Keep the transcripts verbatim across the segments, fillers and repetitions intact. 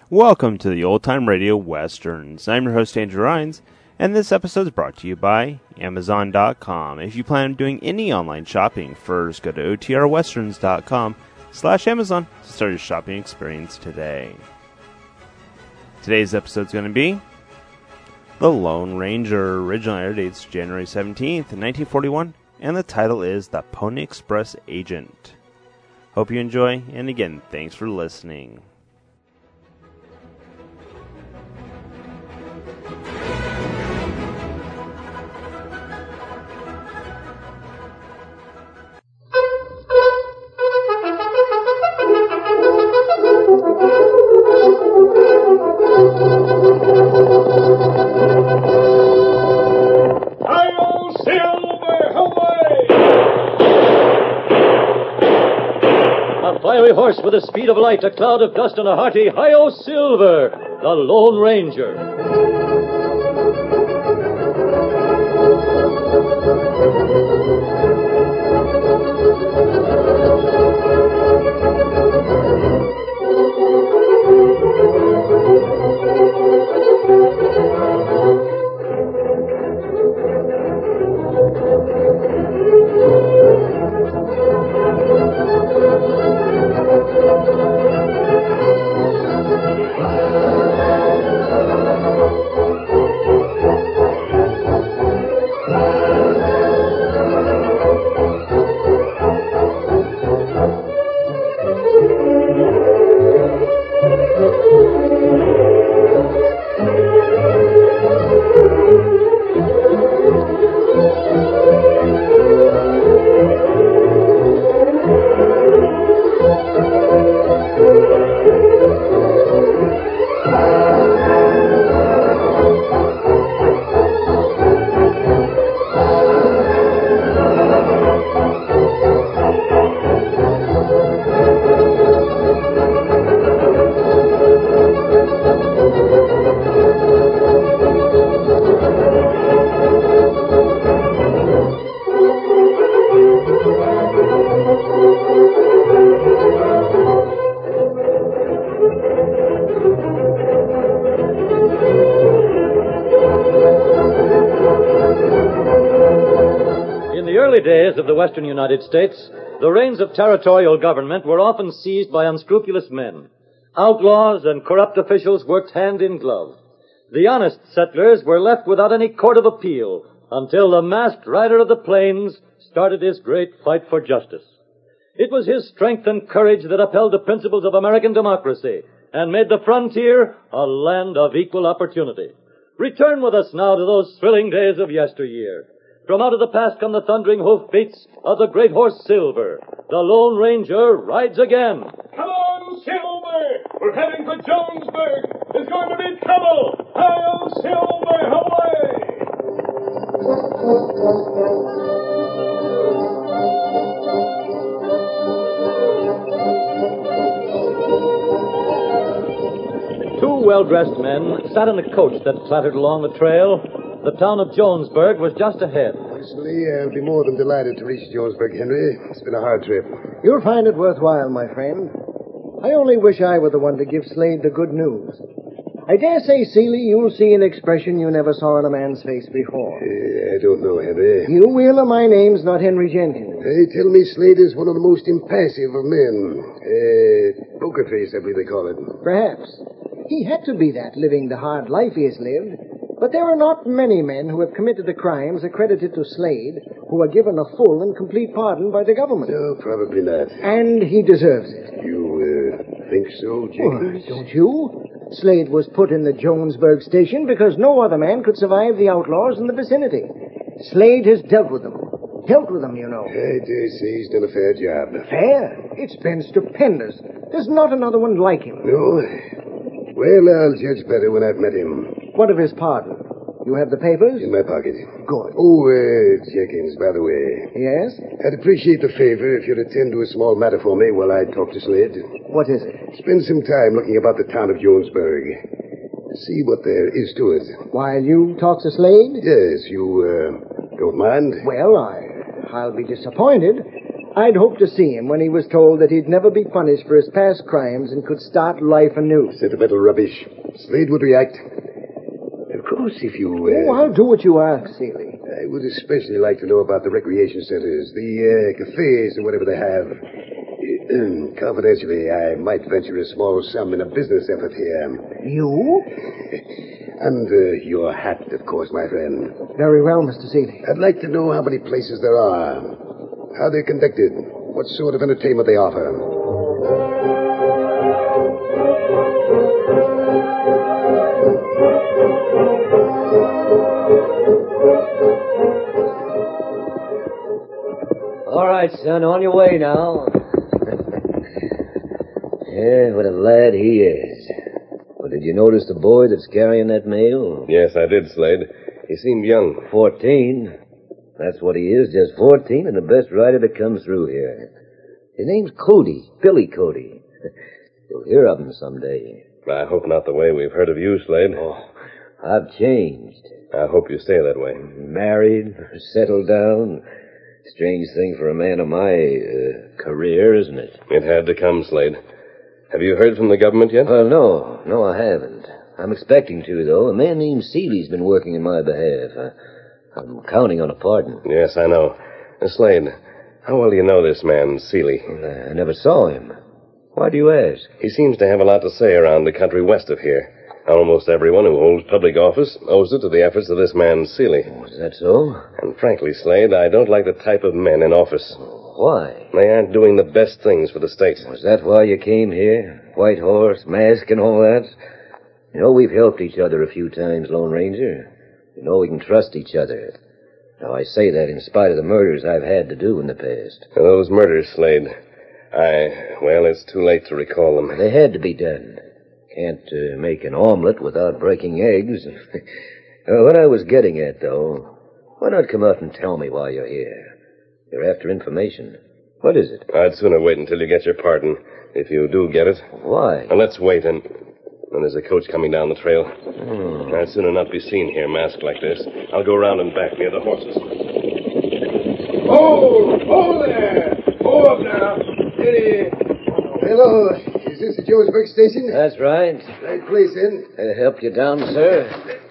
Welcome to the Old Time Radio Westerns. I'm your host, Andrew Rhines, and this episode is brought to you by Amazon dot com. If you plan on doing any online shopping, first go to O T R westerns dot com slash Amazon to start your shopping experience today. Today's episode is going to be The Lone Ranger. Original air dates January seventeenth, nineteen forty-one, and the title is The Pony Express Agent. Hope you enjoy, and again, thanks for listening. Horse with the speed of light, a cloud of dust, and a hearty Hi-Yo Silver, the Lone Ranger. Days of the western United States, the reins of territorial government were often seized by unscrupulous men. Outlaws and corrupt officials worked hand in glove. The honest settlers were left without any court of appeal until the masked rider of the plains started his great fight for justice. It was his strength and courage that upheld the principles of American democracy and made the frontier a land of equal opportunity. Return with us now to those thrilling days of yesteryear. From out of the past come the thundering hoofbeats of the great horse Silver. The Lone Ranger rides again. Come on, Silver! We're heading for Jonesburg. There's going to be trouble. Hi-yo, Silver, away! Two well-dressed men sat in a coach that clattered along the trail. The town of Jonesburg was just ahead. Personally, I'll be more than delighted to reach Jonesburg, Henry. It's been a hard trip. You'll find it worthwhile, my friend. I only wish I were the one to give Slade the good news. I dare say, Seeley, you'll see an expression you never saw on a man's face before. Uh, I don't know, Henry. You will, or my name's not Henry Jenkins. They tell me Slade is one of the most impassive of men. Uh, poker face, I believe they call it. Perhaps. He had to be that, living the hard life he has lived. But there are not many men who have committed the crimes accredited to Slade who are given a full and complete pardon by the government. No, probably not. And he deserves it. You, uh, think so, Jenkins? Well, don't you? Slade was put in the Jonesburg station because no other man could survive the outlaws in the vicinity. Slade has dealt with them. Dealt with them, you know. I dare say he's done a fair job. Fair? It's been stupendous. There's not another one like him. No? Well, I'll judge better when I've met him. What of his pardon? You have the papers? In my pocket. Good. Oh, uh, Jenkins, by the way. Yes? I'd appreciate the favor if you'd attend to a small matter for me while I talk to Slade. What is it? Spend some time looking about the town of Jonesburg. See what there is to it. While you talk to Slade? Yes, you, uh, don't mind? Well, I, I'll be disappointed. I'd hoped to see him when he was told that he'd never be punished for his past crimes and could start life anew. Sentimental rubbish. Slade would react. Of course, if you... Uh, Oh, I'll do what you ask, Seeley. I would especially like to know about the recreation centers, the uh, cafes, and whatever they have. Uh, confidentially, I might venture a small sum in a business effort here. You? Under your hat, of course, my friend. Very well, Mister Seeley. I'd like to know how many places there are, how they're conducted, what sort of entertainment they offer. All right, son, on your way now. Yeah, what a lad he is. Well, did you notice the boy that's carrying that mail? Yes, I did, Slade. He seemed young. Fourteen. That's what he is, just fourteen, and the best rider that comes through here. His name's Cody, Billy Cody. You'll hear of him someday. I hope not the way we've heard of you, Slade. Oh, I've changed. I hope you stay that way. Married, settled down. Strange thing for a man of my uh, career, isn't it? It had to come, Slade. Have you heard from the government yet? Well, no. No, I haven't. I'm expecting to, though. A man named Seeley's been working in my behalf. I, I'm counting on a pardon. Yes, I know. Uh, Slade, how well do you know this man, Seeley? I never saw him. Why do you ask? He seems to have a lot to say around the country west of here. Almost everyone who holds public office owes it to the efforts of this man, Seeley. Oh, is that so? And frankly, Slade, I don't like the type of men in office. Why? They aren't doing the best things for the state. Was that why you came here? White horse, mask, and all that? You know, we've helped each other a few times, Lone Ranger. You know, we can trust each other. Now, I say that in spite of the murders I've had to do in the past. Those murders, Slade, I... well, it's too late to recall them. They had to be done. Can't uh, make an omelet without breaking eggs. uh, what I was getting at, though, why not come out and tell me while you're here? You're after information. What is it? I'd sooner wait until you get your pardon, if you do get it. Why? Now, let's wait, and... and there's a coach coming down the trail. Hmm. I'd sooner not be seen here masked like this. I'll go round and back near the horses. Oh, oh there! Oh, up now. Steady. Hello. Is this the Jonesburg station? That's right. Right place, then. Uh, help you down, sir?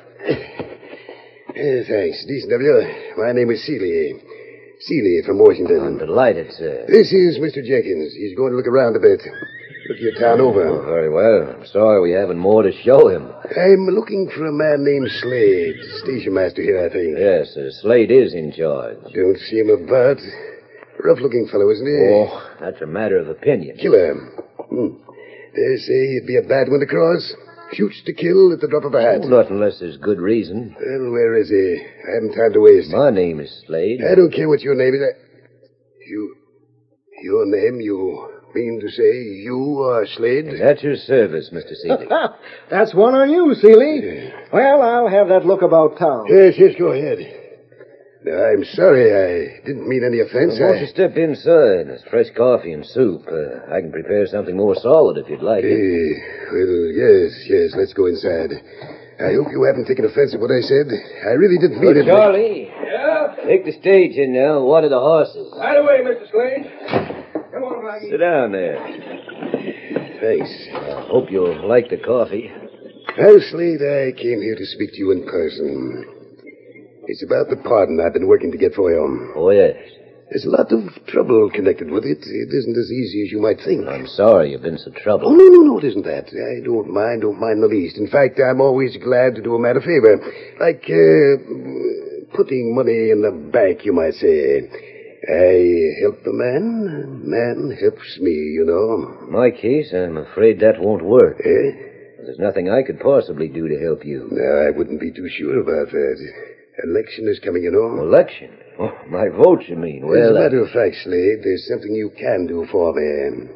Uh, thanks. Decent of you. My name is Seeley. Seeley from Washington. I'm delighted, sir. This is Mister Jenkins. He's going to look around a bit. Look your town Oh, over. very well. I'm sorry we haven't more to show him. I'm looking for a man named Slade. Station master here, I think. Yes, uh, Slade is in charge. Don't see him about. Rough-looking fellow, isn't he? Oh, that's a matter of opinion. Killer. Hmm. They say he'd be a bad one to cross. Shoots to kill at the drop of a hat. Oh, not unless there's good reason. Well, where is he? I haven't time to waste. My name is Slade. I don't care what your name is. I... You... Your name, you mean to say you are Slade? Is at your service, Mister Seeley. That's one on you, Seeley. Well, I'll have that look about town. Yes, yes, go ahead. Now, I'm sorry. I didn't mean any offense. Well, won't I... you step inside? There's fresh coffee and soup. Uh, I can prepare something more solid if you'd like it. Eh, well, yes, yes, let's go inside. I hope you haven't taken offense at what I said. I really didn't mean Well, it. Charlie, Yeah? take the stage in now. Water the horses. Right away, Mister Slade. Come on, Blackie. Sit down there. Thanks. I hope you'll like the coffee. Well, Slade, I came here to speak to you in person. It's about the pardon I've been working to get for you. Oh, yes. There's a lot of trouble connected with it. It isn't as easy as you might think. I'm sorry you've been so Oh, troubled. no, no, no, it isn't that. I don't mind, don't mind in the least. In fact, I'm always glad to do a man a favor. Like, uh, putting money in the bank, you might say. I help the man, man helps me, you know. In my case, I'm afraid that won't work. Eh? There's nothing I could possibly do to help you. No, I wouldn't be too sure about that. Election is coming, you know. Election? Oh, my vote, you mean? As Well, a uh, matter of fact, Slade, there's something you can do for me.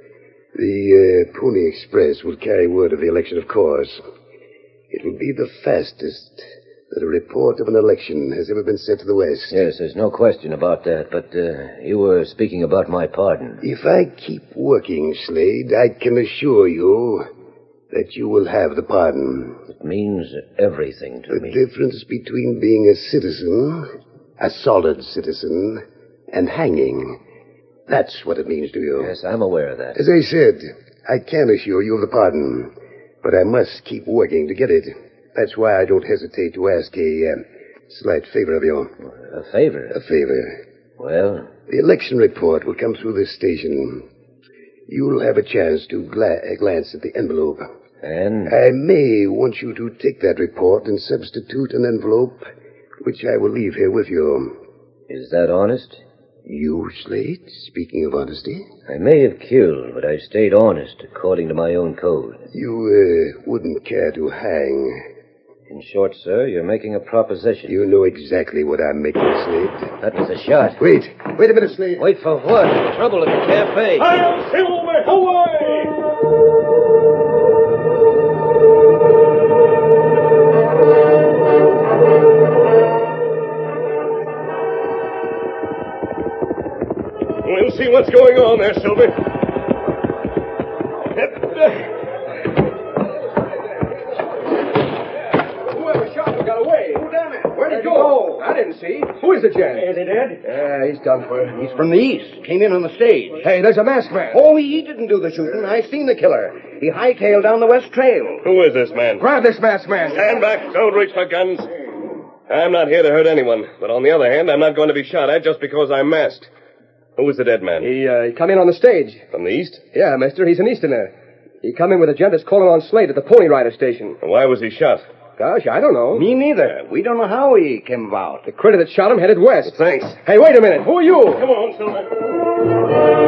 The uh, Pony Express will carry word of the election, of course. It will be the fastest that a report of an election has ever been sent to the West. yes, there's no question about that, but uh, you were speaking about my pardon. If I keep working, Slade, I can assure you that you will have the pardon. It means everything to The me. difference between being a citizen, a solid citizen, and hanging That's what it means to you. Yes, I'm aware of that. As I said, I can assure you of the pardon, but I must keep working to get it. That's why I don't hesitate to ask a uh, slight favor of you. A favor? A favor. Well? The election report will come through this station. You'll have a chance to gla- glance at the envelope. And? I may want you to take that report and substitute an envelope, which I will leave here with you. Is that honest? You, Slade? Speaking of honesty? I may have killed, but I stayed honest according to my own code. You uh, wouldn't care to hang. In short, sir, you're making a proposition. You know exactly what I'm making, Slade. That was a shot. Wait. Wait a minute, Slade. Wait for what? Trouble at the cafe. Hail Silver! Away! We'll see what's going on there, Silver. Whoever shot him got away. Who done it? Where'd he go? I didn't see. Who is the gent? Is he dead? Yeah, he's done for. He's from the east. Came in on the stage. Hey, there's a masked man. Oh, he didn't do the shooting. I seen the killer. He hightailed down the west trail. Who is this man? Grab this masked man. Stand back. Don't reach for guns. I'm not here to hurt anyone. But on the other hand, I'm not going to be shot at just because I'm masked. Who is the dead man? He, uh, he come in on the stage. From the east? Yeah, mister, he's an Easterner. He come in with a gent that's calling on Slade at the Pony Rider station. Why was he shot? Gosh, I don't know. Me neither. We don't know how he came about. The critter that shot him headed west. Thanks. Hey, wait a minute. Who are you? Come on, Silver.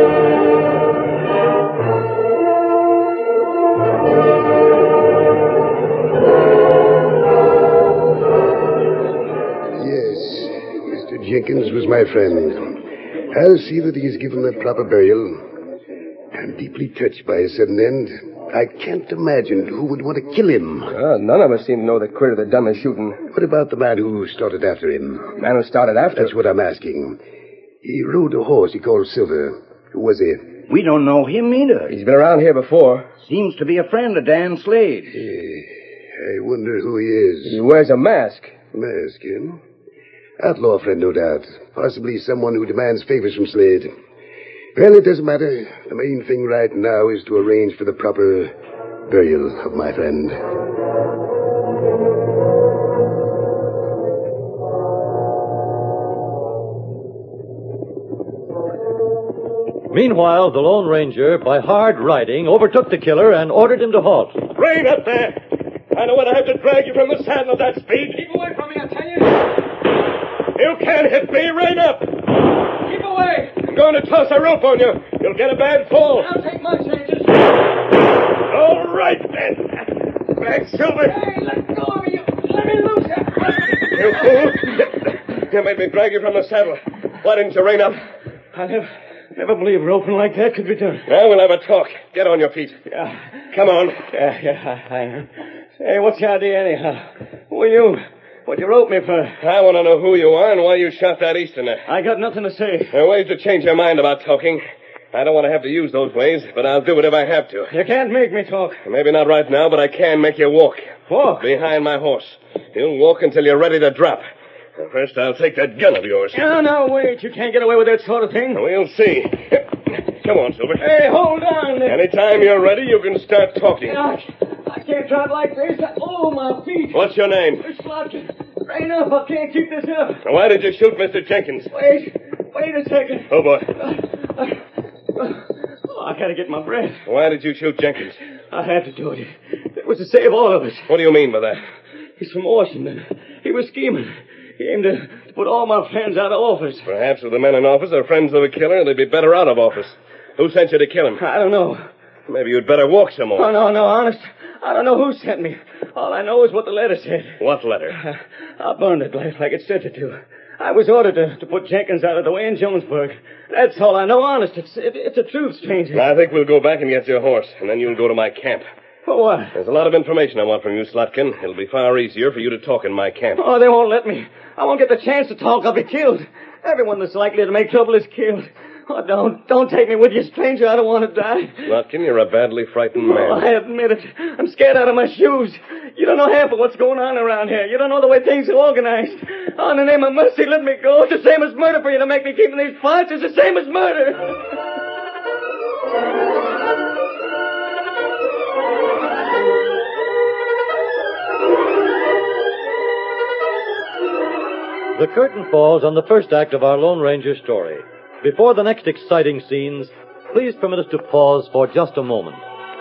Jenkins was my friend. I'll see that he's given the proper burial. I'm deeply touched by his sudden end. I can't imagine who would want to kill him. Uh, none of us seem to know the critter that done the shooting. What about the man who started after him? Man who started after? That's what I'm asking. He rode a horse he called Silver. Who was he? We don't know him either. He's been around here before. Seems to be a friend of Dan Slade. Eh, I wonder who he is. He wears a mask. Mask, him? Outlaw friend, no doubt. Possibly someone who demands favors from Slade. Well, it doesn't matter. The main thing right now is to arrange for the proper burial of my friend. Meanwhile, the Lone Ranger, by hard riding, overtook the killer and ordered him to halt. Rein up there! I know what I have to drag you from the saddle at that speed. Keep away from me, I tell you. You can't hit me. Rein up! Keep away. I'm going to toss a rope on you. You'll get a bad fall. I'll take my chances. All right, then. Back, Silver. Hey, let go of me. Let me loose. You fool. You made me drag you from the saddle. Why didn't you rein up? I never, never believed roping like that could be done. Now we'll have a talk. Get on your feet. Yeah. Come on. Yeah, yeah, I, I am. Hey, what's the idea anyhow? Who are you? What you rope me for? I want to know who you are and why you shot that Easterner. I got nothing to say. There are ways to change your mind about talking. I don't want to have to use those ways, but I'll do it if I have to. You can't make me talk. Maybe not right now, but I can make you walk. Walk? Behind my horse. You'll walk until you're ready to drop. First, I'll take that gun of yours. No, no, wait. You can't get away with that sort of thing. We'll see. Come on, Silver. Hey, hold on. Anytime you're ready, you can start talking. I, I can't drop like this. Oh, my feet. What's your name? Slotkin. Rain up. I can't keep this up. Why did you shoot Mister Jenkins? Wait. Wait a second. Oh, boy. Uh, uh, oh, I gotta get my breath. Why did you shoot Jenkins? I had to do it. It was to save all of us. What do you mean by that? He's from Washington. He was scheming. He aimed to, to put all my friends out of office. Perhaps if the men in office are friends of the killer, they'd be better out of office. Who sent you to kill him? I don't know. Maybe you'd better walk some more. Oh, no, no, honest. I don't know who sent me. All I know is what the letter said. What letter? I, I burned it like, like it said it to. I was ordered to, to put Jenkins out of the way in Jonesburg. That's all I know, honest. It's it, it's the truth, stranger. I think we'll go back and get your horse, and then you'll go to my camp. For what? There's a lot of information I want from you, Slotkin. It'll be far easier for you to talk in my camp. Oh, they won't let me. I won't get the chance to talk. I'll be killed. Everyone that's likely to make trouble is killed. Oh, don't, don't take me with you, stranger. I don't want to die. Slotkin, you're a badly frightened man. Oh, I admit it. I'm scared out of my shoes. You don't know half of what's going on around here. You don't know the way things are organized. Oh, in the name of mercy, let me go. It's the same as murder for you to make me keep in these fights. It's the same as murder. The curtain falls on the first act of our Lone Ranger story. Before the next exciting scenes, please permit us to pause for just a moment.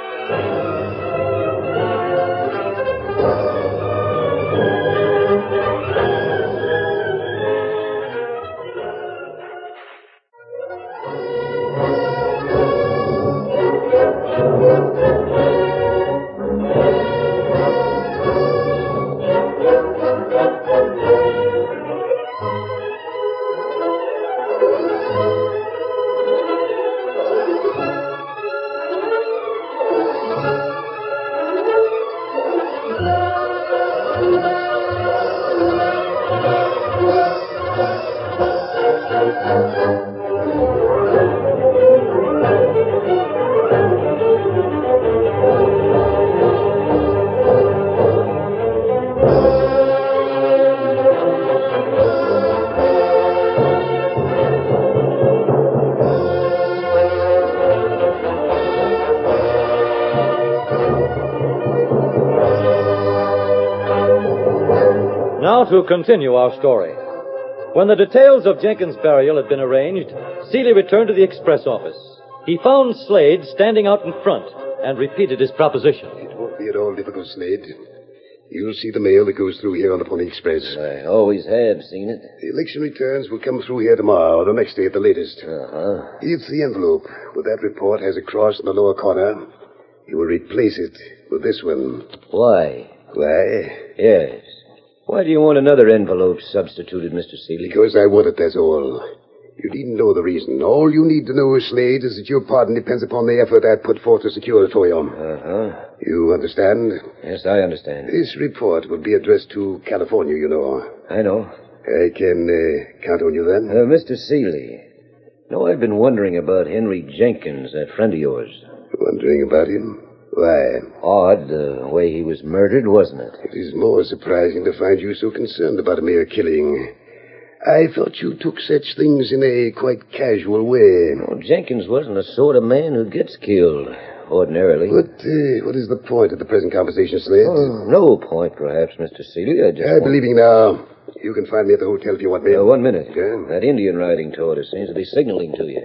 Now to continue our story. When the details of Jenkins' burial had been arranged, Seeley returned to the express office. He found Slade standing out in front and repeated his proposition. It won't be at all difficult, Slade. You'll see the mail that goes through here on the Pony Express. I always have seen it. The election returns will come through here tomorrow, or the next day at the latest. Uh-huh. If the envelope with that report has a cross in the lower corner, you will replace it with this one. Why? Why? Yes. Why do you want another envelope substituted, Mister Seeley? Because I want it, that's all. You needn't know the reason. All you need to know, Slade, is that your pardon depends upon the effort I put forth to secure it for you. Uh-huh. You understand? Yes, I understand. This report will be addressed to California, you know. I know. I can uh, count on you then? Uh, Mister Seeley, no, I've been wondering about Henry Jenkins, that friend of yours. Wondering about him? Why? Odd, the way he was murdered, wasn't it? It is more surprising to find you so concerned about a mere killing. I thought you took such things in a quite casual way. No, Jenkins wasn't the sort of man who gets killed, ordinarily. What, uh, what is the point of the present conversation, Slade? Oh, no point, perhaps, Mister Seeley. I just I want... believe you now. You can find me at the hotel if you want me. Uh, one minute. Yeah? That Indian riding toward us seems to be signaling to you.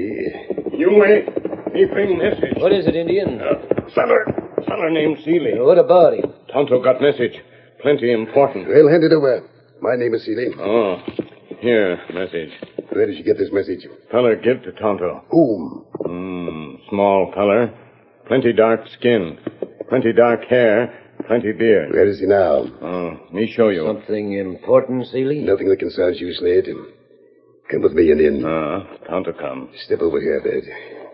Me? You may. He bring message. What is it, Indian? Uh, feller. Feller named Seeley. What about him? Tonto got message. Plenty important. Well, hand it over. My name is Seeley. Oh. Here, message. Where did you get this message? Feller give to Tonto. Whom? Hmm. Small feller. Plenty dark skin. Plenty dark hair. Plenty beard. Where is he now? Oh, me show you. Something important, Seeley? Nothing that concerns you, Slade. Come with me, Indian. Ah, Tonto come. Step over here, Bed.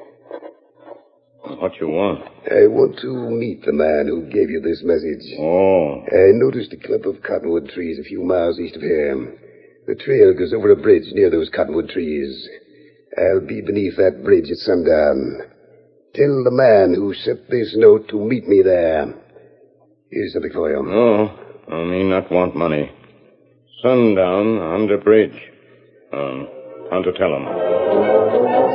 What you want? I want to meet the man who gave you this message. Oh. I noticed a clump of cottonwood trees a few miles east of here. The trail goes over a bridge near those cottonwood trees. I'll be beneath that bridge at sundown. Tell the man who sent this note to meet me there. Here's something for you. No, I mean not want money. Sundown under bridge. Um, Tonto tell him.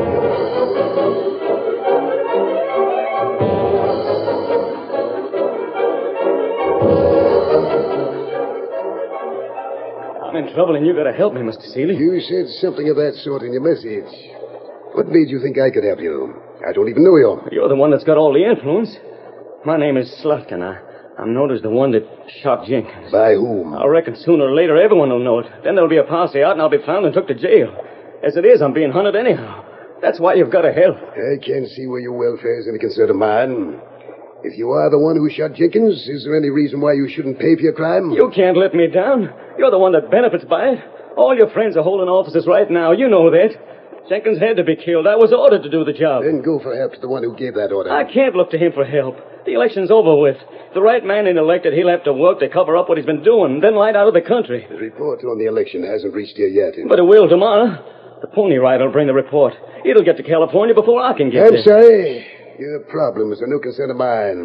I'm in trouble and you gotta help me, Mister Seeley. You said something of that sort in your message. What made you think I could help you? I don't even know you. You're the one that's got all the influence. My name is Slutkin. I, I'm known as the one that shot Jenkins. By whom? I reckon sooner or later everyone will know it. Then there'll be a posse out and I'll be found and took to jail. As it is, I'm being hunted anyhow. That's why you've got to help. I can't see where your welfare is any concern of mine. If you are the one who shot Jenkins, is there any reason why you shouldn't pay for your crime? You can't let me down. You're the one that benefits by it. All your friends are holding offices right now. You know that. Jenkins had to be killed. I was ordered to do the job. Then go for help to the one who gave that order. I can't look to him for help. The election's over with. If the right man ain't elected, he'll have to work to cover up what he's been doing, then light out of the country. The report on the election hasn't reached here yet. But it will tomorrow. The pony rider will bring the report. It'll get to California before I can get I'm there. sorry. Your problems are no concern of mine.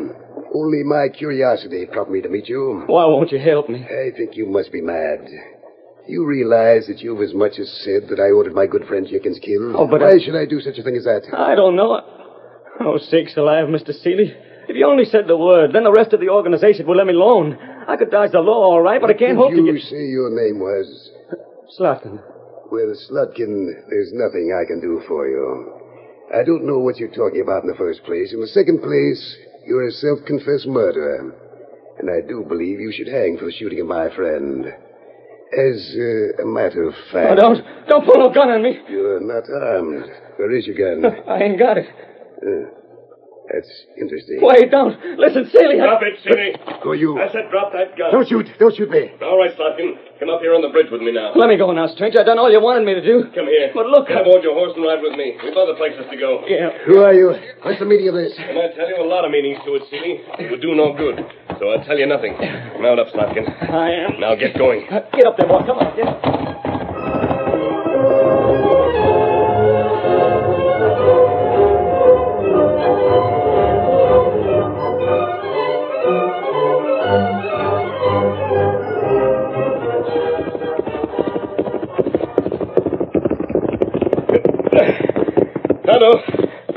Only my curiosity prompted me to meet you. Why won't you help me? I think you must be mad. You realize that you've as much as said that I ordered my good friend Jenkins killed? Oh, but Why I... should I do such a thing as that? I don't know. Oh, sakes alive, Mister Seeley. If you only said the word, then the rest of the organization would let me alone. I could dodge the law all right, but what I can't did hope you to get... say your name was? Slotkin. Well, Slotkin, there's nothing I can do for you. I don't know what you're talking about in the first place. In the second place, you're a self-confessed murderer. And I do believe you should hang for shooting at my friend. As uh, a matter of fact... Oh, don't, don't pull no gun on me. You're not armed. Where is your gun? I ain't got it. Uh, that's interesting. Wait, don't. Listen, Seeley. Stop it, Seeley. Who are you? I said drop that gun. Don't shoot. Don't shoot me. All right, Slotkin. Come up here on the bridge with me now. Let me go now, stranger. I've done all you wanted me to do. Come here. But look... Come aboard your horse and ride with me. We've other places to go. Yeah. Who are you? What's the meaning of this? And I tell you, a lot of meanings to it, Seeley. It would do no good. So I'll tell you nothing. Mount up, Slotkin. I am. Now get going. Uh, get up there, boy. Come on, get. Tonto.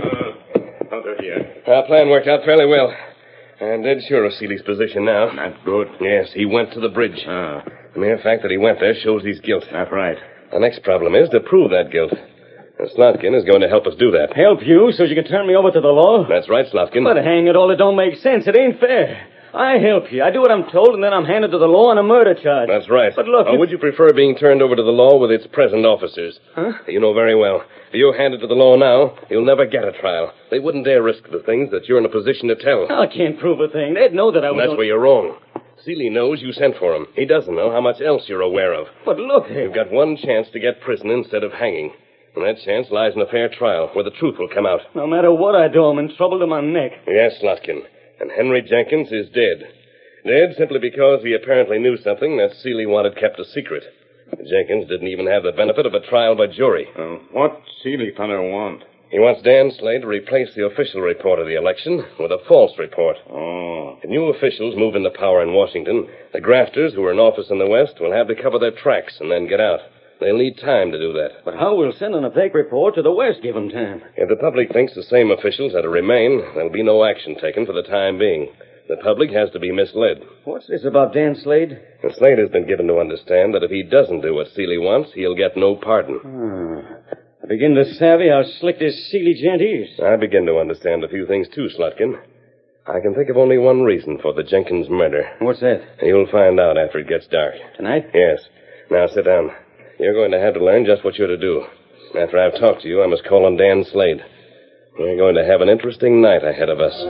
Uh, Tonto here. Our plan worked out fairly well. I'm dead sure of Seeley's position now. That's good. Yes, he went to the bridge. Ah, The mere fact that he went there shows he's guilt. that's right. The next problem is to prove that guilt. And Slotkin is going to help us do that. Help you so you can turn me over to the law? That's right, Slotkin. But hang it all, it don't make sense. It ain't fair. I help you. I do what I'm told, and then I'm handed to the law on a murder charge. That's right. But look... Or if- would you prefer being turned over to the law with its present officers? Huh? You know very well. If you're handed to the law now, you'll never get a trial. They wouldn't dare risk the things that you're in a position to tell. I can't prove a thing. They'd know that I And was... that's on- where you're wrong. Seeley knows you sent for him. He doesn't know how much else you're aware of. But look... You've got one chance to get prison instead of hanging. And that chance lies in a fair trial, where the truth will come out. No matter what I do, I'm in trouble to my neck. Yes, Slotkin. And Henry Jenkins is dead. Dead simply because he apparently knew something that Seeley wanted kept a secret. Jenkins didn't even have the benefit of a trial by jury. Uh, what Seeley Tonto want? He wants Dan Slade to replace the official report of the election with a false report. Oh. If new officials move into power in Washington, the grafters who are in office in the West will have to cover their tracks and then get out. They'll need time to do that. But how will sending a fake report to the West give them time? If the public thinks the same officials are to remain, there'll be no action taken for the time being. The public has to be misled. What's this about Dan Slade? And Slade has been given to understand that if he doesn't do what Seeley wants, he'll get no pardon. Hmm. I begin to savvy how slick this Seeley gent is. I begin to understand a few things too, Slotkin. I can think of only one reason for the Jenkins murder. What's that? You'll find out after it gets dark. Tonight? Yes. Now sit down. You're going to have to learn just what you're to do. After I've talked to you, I must call on Dan Slade. We're going to have an interesting night ahead of us.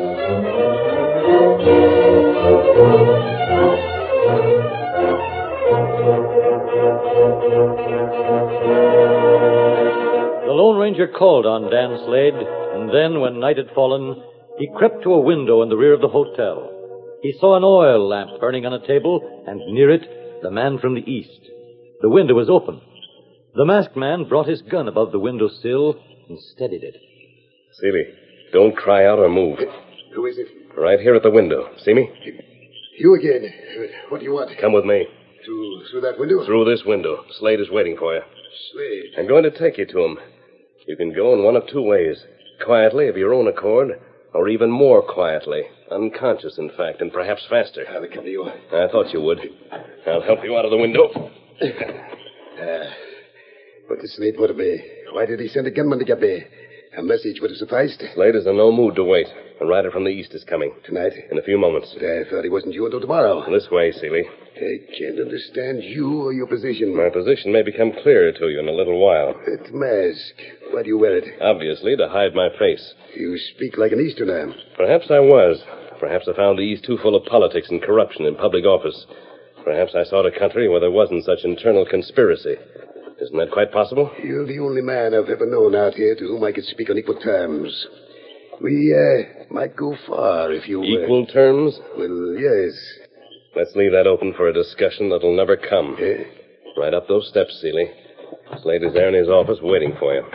The Lone Ranger called on Dan Slade, and then, when night had fallen, he crept to a window in the rear of the hotel. He saw an oil lamp burning on a table, and near it, the man from the east. The window was open. The masked man brought his gun above the window sill and steadied it. Seeley, don't cry out or move. Who is it? Right here at the window. See me? You again. What do you want? Come with me. Through, through that window? Through this window. Slade is waiting for you. Slade. I'm going to take you to him. You can go in one of two ways. Quietly, of your own accord, or even more quietly. Unconscious, in fact, and perhaps faster. I'll come to you. I thought you would. I'll help you out of the window. Uh, what did Slade want of me? Why did he send a gunman to get me? A message would have sufficed. Slade is in no mood to wait. A rider from the east is coming. Tonight? In a few moments. But I thought he wasn't due until tomorrow. This way, Seeley. I can't understand you or your position. My position may become clearer to you in a little while. That mask. Why do you wear it? Obviously, to hide my face. You speak like an Easterner. Perhaps I was. Perhaps I found the East too full of politics and corruption in public office. Perhaps I sought a country where there wasn't such internal conspiracy. Isn't that quite possible? You're the only man I've ever known out here to whom I could speak on equal terms. We, uh, might go far if you... Uh, Equal terms? Well, yes. Let's leave that open for a discussion that'll never come. Eh? Right up those steps, Seeley. Slade is there in his office waiting for you.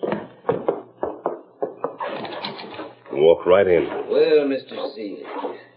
Walk right in. Well, Mister Seeley,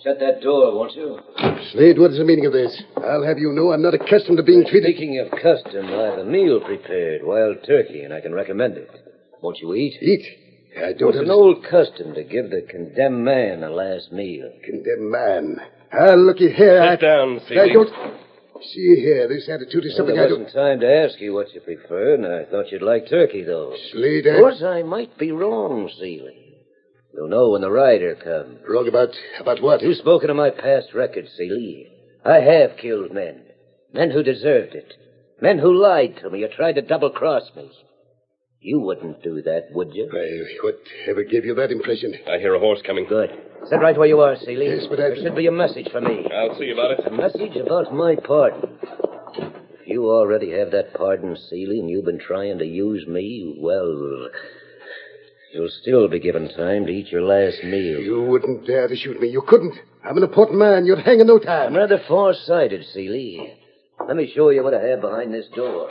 Shut that door, won't you? Slade, what is the meaning of this? I'll have you know I'm not accustomed to being treated... Speaking of custom, I have a meal prepared, wild turkey, and I can recommend it. Won't you eat? Eat? I don't It's have... an old custom to give the condemned man a last meal. Condemned man. Ah, looky here. Sit I... down, Seeley. I don't... See here, this attitude is Well, something there I don't... wasn't time to ask you what you prefer, and I thought you'd like turkey, though. Slade, Of I... course, I might be wrong, Seeley. You'll know when the rider comes. Wrong about... about what? You've spoken of my past record, Seeley. I have killed men. Men who deserved it. Men who lied to me or tried to double-cross me. You wouldn't do that, would you? I, whatever gave you that impression? I hear a horse coming. Good. Sit right where you are, Seeley. Yes, but I... There should be a message for me. I'll see about it. A message about my pardon. If you already have that pardon, Seeley, and you've been trying to use me, well, you'll still be given time to eat your last meal. You wouldn't dare to shoot me. You couldn't. I'm an important man. You'd hang in no time. I'm rather far-sighted, Seeley. Let me show you what I have behind this door.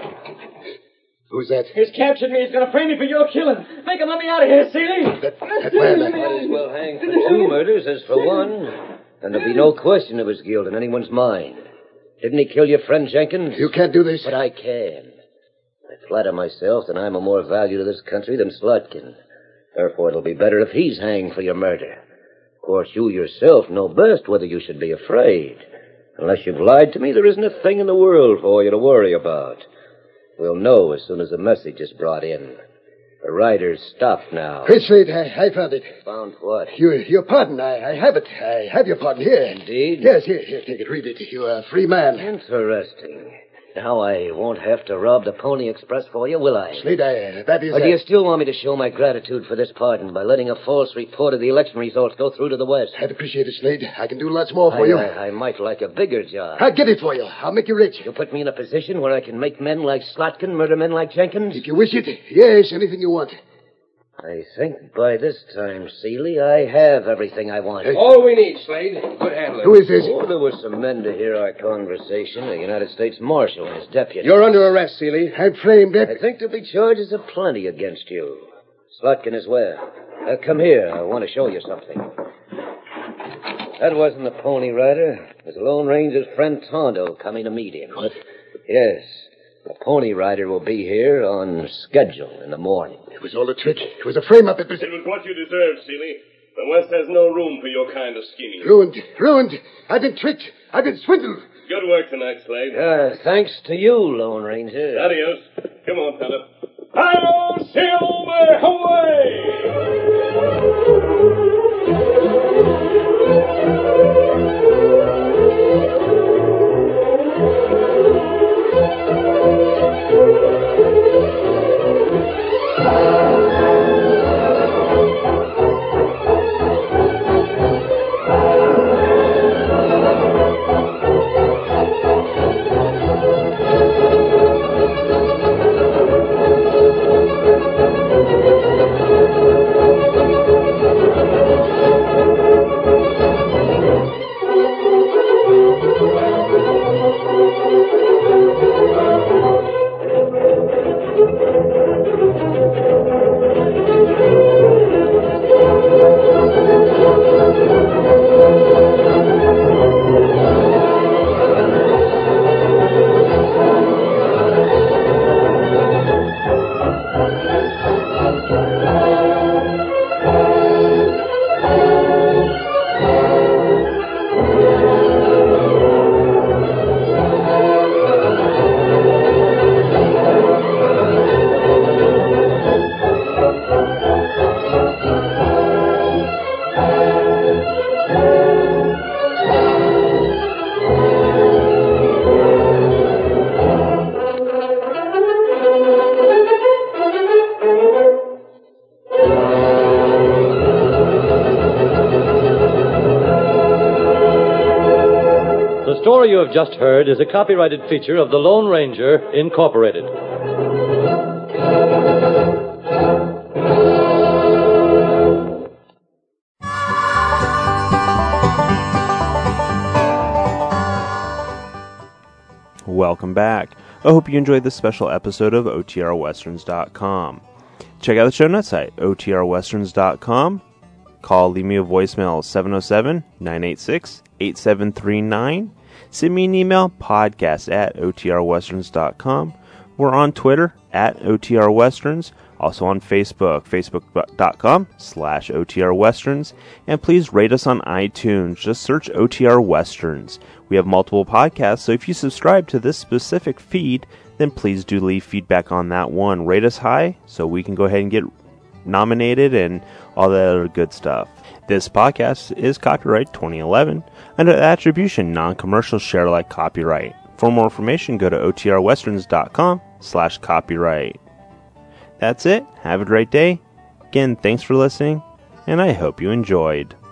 Who's that? He's captured me. He's going to frame me for your killing. Make him let me out of here, Seeley. That, that man. That... Might as well hang for two murders as for one. And there'll be no question of his guilt in anyone's mind. Didn't he kill your friend Jenkins? You can't do this. But I can. I flatter myself that I'm of more value to this country than Slotkin. Therefore, it'll be better if he's hanged for your murder. Of course, you yourself know best whether you should be afraid. Unless you've lied to me, there isn't a thing in the world for you to worry about. We'll know as soon as the message is brought in. The rider's stopped now. Hey, Slade, I, I found it. Found what? Your, your pardon. I, I have it. I have your pardon here. Indeed? Yes, here, here, take it. Read it. You're a free man. Interesting. Now I won't have to rob the Pony Express for you, will I? Slade, I, that is... Or do you uh, still want me to show my gratitude for this pardon by letting a false report of the election results go through to the West? I'd appreciate it, Slade. I can do lots more for I, you. I, I might like a bigger job. I'll get it for you. I'll make you rich. You'll put me in a position where I can make men like Slotkin murder men like Jenkins? If you wish it, yes, anything you want. I think by this time, Seeley, I have everything I want. Hey. All we need, Slade. Good handling. Who is this? Oh, there were some men to hear our conversation. The United States Marshal and his deputy. You're under arrest, Seeley. I'm framed. I think there'll be charges aplenty against you. Slotkin as well. Uh, come here. I want to show you something. That wasn't the Pony Rider. It was the Lone Ranger's friend Tondo coming to meet him. What? Yes. The Pony Rider will be here on schedule in the morning. It was all a trick. It was a frame-up. It was... It was what you deserved, Seeley. The West has no room for your kind of scheming. Ruined. Ruined. I've been tricked. I've been swindled. Good work tonight, Slade. Uh, thanks to you, Lone Ranger. Adios. Come on, Tonto. Hi-yo, Silver, The story you have just heard is a copyrighted feature of the Lone Ranger, Incorporated. Welcome back. I hope you enjoyed this special episode of O T R Westerns dot com. Check out the show notes site, O T R Westerns dot com. Call, leave me a voicemail, seven oh seven, nine eight six, eight seven three nine. Send me an email, podcast at O T R westerns dot com. We're on Twitter, at O T R Westerns. Also on Facebook, facebook.com slash OTR Westerns. And please rate us on iTunes. Just search O T R Westerns. We have multiple podcasts, so if you subscribe to this specific feed, then please do leave feedback on that one. Rate us high so we can go ahead and get nominated and all that other good stuff. This podcast is copyright twenty eleven under attribution non-commercial share alike copyright. For more information, go to O T R westerns dot com slash copyright. That's it. Have a great day. Again, thanks for listening, and I hope you enjoyed.